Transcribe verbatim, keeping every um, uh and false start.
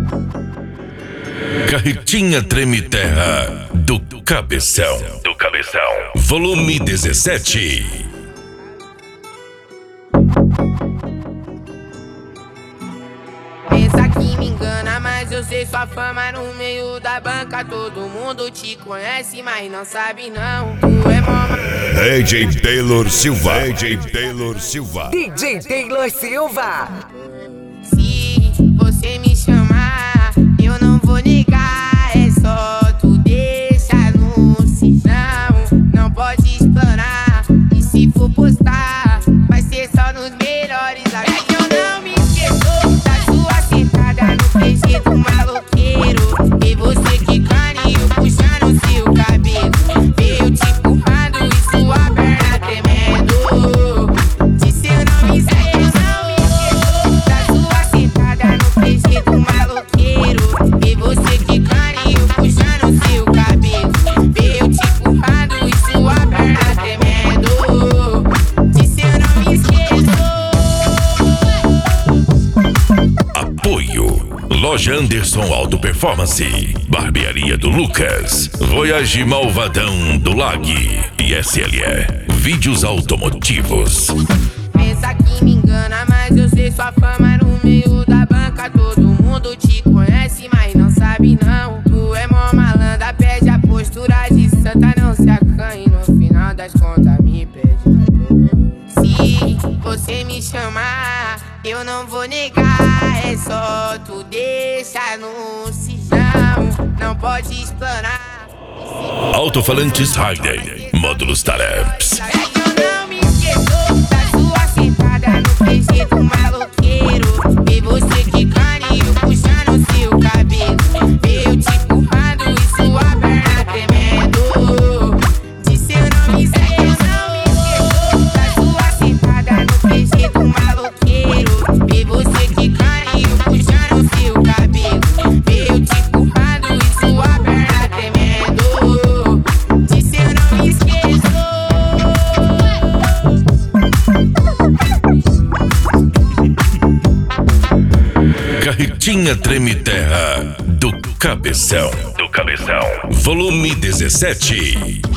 Carretinha Treme Terra do Cabeção. Do Cabeção. Volume dezessete. Pensa que me engana, mas eu sei sua fama no meio da banca. Todo mundo te conhece, mas não sabe não. Tu é mó D J Taylor Silva. D J Taylor Silva. D J Taylor Silva. Se você me chamar, eu não vou negar. É só tu deixar no sinal. Não pode explorar. E se for postar, vai ser só nos melhores. É que eu não me esqueço da sua sentada no peixe do maloqueiro. E você que carinho puxando seu cabelo. Veio te empurrando e sua perna tremendo. Disse eu não me esqueço, não me esqueço da sua sentada no peixe do maloqueiro. E você que carinho puxando seu cabelo. Veio te empurrando e sua perna tremendo. Disse eu não me esqueço. Apoio Loja Anderson Auto Performance, Barbearia do Lucas, Voyage Malvadão do Lag e S L E Vídeos Automotivos. Pensa que me engana, mas eu sei sua fama no meio da banca. Todo mundo te conhece, mas não sabe não. Tu é mó malandra, pede a postura de santa, não se acanhe. No final das contas me pede. Se você me chamar, eu não vou negar. É só tu deixar no sinal. Não pode explorar. Alto-falantes Hayden, módulos Tareps. É que eu não me esqueço da sua sentada no peixe do maloqueiro. E você que carinho puxando seu cabelo. Veio te empurrando e sua perna tremendo. Disse eu não me esqueço, não me esqueço da sua sentada no peixe do maloqueiro. E você que carinho puxando seu cabelo. Veio te empurrando e sua perna tremendo. Disse eu não me esqueço. Carretinha Treme Terra do Cabeção. Do Cabeção. Volume dezessete.